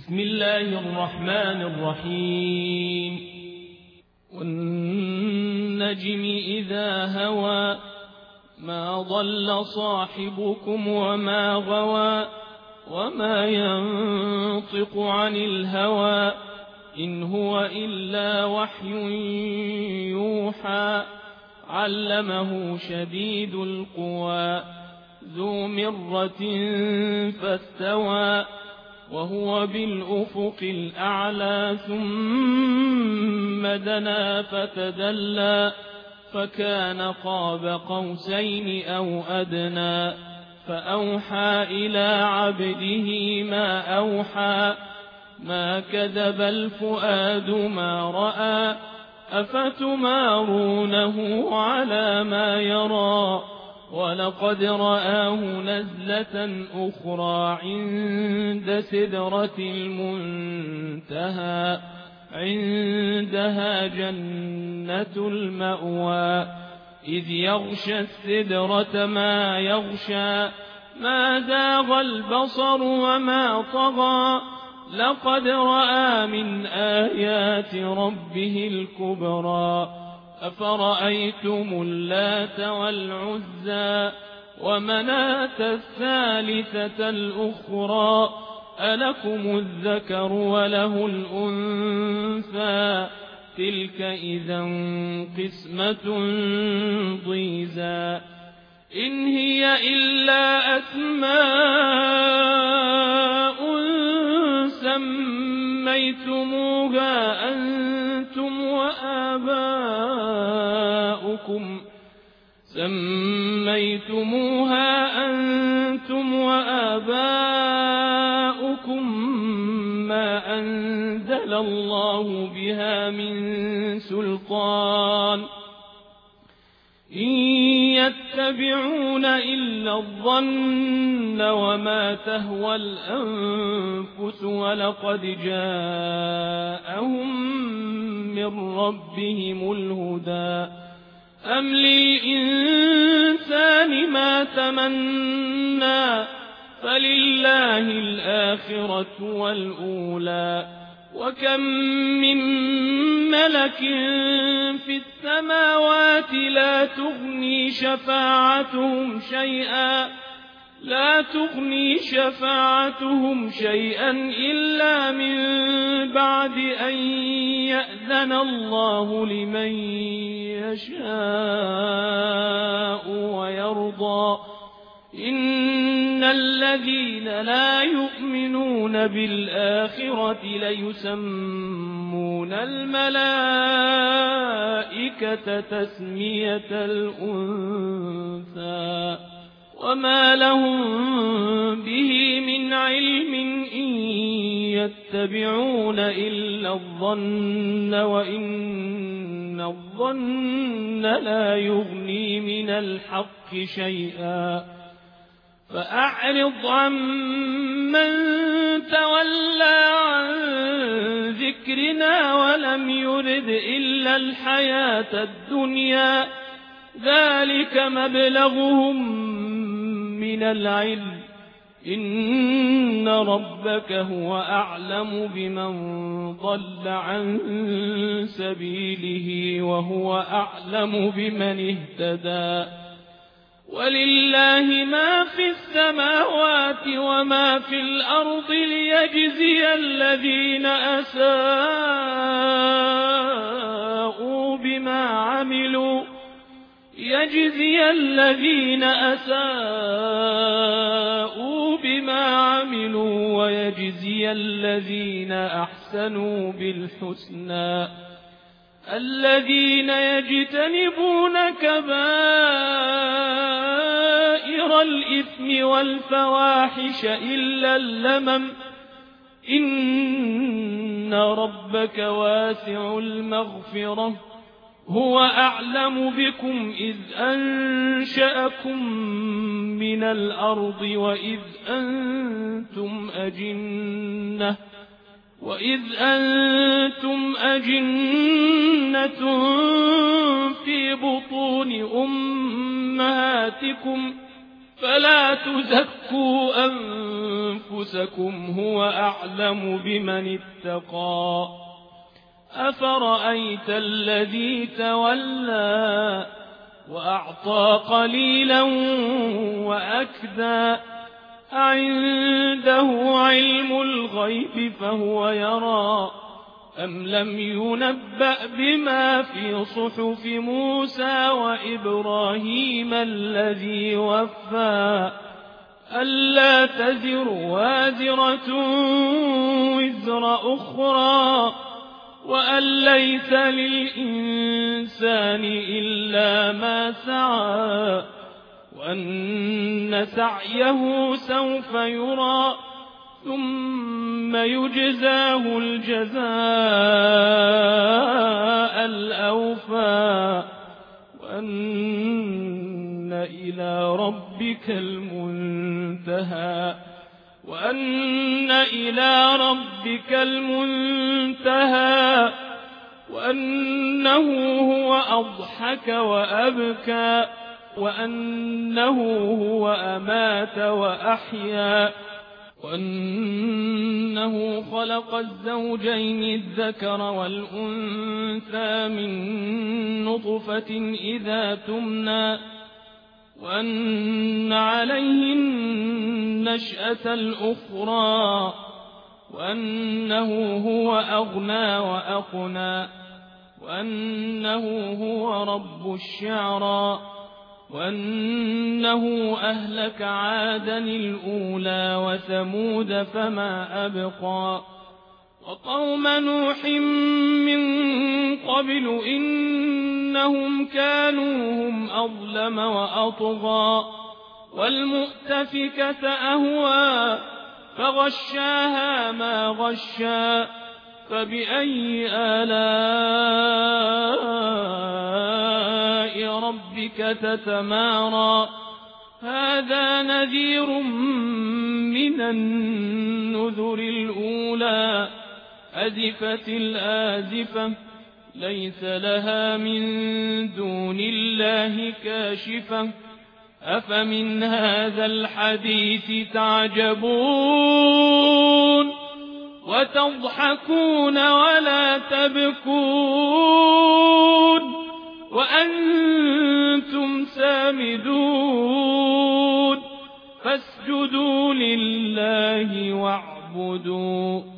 بسم الله الرحمن الرحيم والنجم إذا هوى ما ضل صاحبكم وما غوى وما ينطق عن الهوى إن هو إلا وحي يوحى علمه شديد القوى ذو مرة فاستوى وهو بالأفق الأعلى ثم دنا فتدلى فكان قاب قوسين أو أدنى فأوحى إلى عبده ما أوحى ما كذب الفؤاد ما رأى أفتمارونه على ما يرى ولقد رآه نزلة أخرى عند سدرة المنتهى عندها جنة المأوى إذ يغشى السدرة ما يغشى ما زاغ البصر وما طغى لقد رأى من آيات ربه الكبرى أفرأيتم اللات والعزى ومناة الثالثة الأخرى ألكم الذكر وله الأنثى تلك إذا قسمة ضيزى إن هي إلا أسماء سميتموها أنتم وآباؤكم ما أنزل الله بها من سلطان إن يتبعون إلا الظن وما تهوى الأنفس ولقد جاءهم من ربهم الهدى أم للإنسان ما تمنى فلله الآخرة والأولى وكم من ملك في السماوات لا تغني شفاعتهم شيئا إلا من بعد أن يأذن الله لمن يشاء ويرضى إن الذين لا يؤمنون بالآخرة ليسمون الملائكة تسمية الأنثى وما لهم به من علم إن يتبعون إلا الظن وإن الظن لا يغني من الحق شيئا فأعرض عمن تولى عن ذكرنا ولم يرد إلا الحياة الدنيا ذلك مبلغهم من العلم إن ربك هو أعلم بمن ضل عن سبيله وهو أعلم بمن اهتدى ولله ما في السماوات وما في الأرض ليجزي الذين أساءوا بما عملوا ويجزي الذين أحسنوا بالحسنى الذين يجتنبون كبائر الإثم والفواحش إلا اللمم إن ربك واسع المغفرة هو أعلم بكم إذ أنشأكم من الأرض وإذ أنتم أجنة في بطون أمهاتكم فلا تزكوا أنفسكم هو أعلم بمن اتقى أفرأيت الذي تولى وأعطى قليلا وأكدى أعنده علم الغيب فهو يرى أم لم ينبأ بما في صحف موسى وإبراهيم الذي وفى ألا تزر وازرة وزر أخرى وأن ليس للإنسان إلا ما سعى وأن سعيه سوف يرى ثم يجزاه الجزاء الأوفى وأن إلى ربك المنتهى وأنه هو أضحك وأبكى وأنه هو أمات وأحيا وأنه خلق الزوجين الذكر والأنثى من نطفة إذا تمنى وأن عليه النشأة الأخرى وأنه هو أغنى وأقنى وأنه هو رب الشعرى وأنه أهلك عادا الأولى وثمود فما أبقى وقوم نوح من قبل إنهم كانوا هم أظلم وأطغى والمؤتفكة أهوى فغشاها ما غشى فبأي آلاء ربك تتمارى هذا نذير من النذر الأولى أزفت الآزفة ليس لها من دون الله كاشفة أفمن هذا الحديث تعجبون وتضحكون ولا تبكون وأنتم سامدون فاسجدوا لله واعبدوا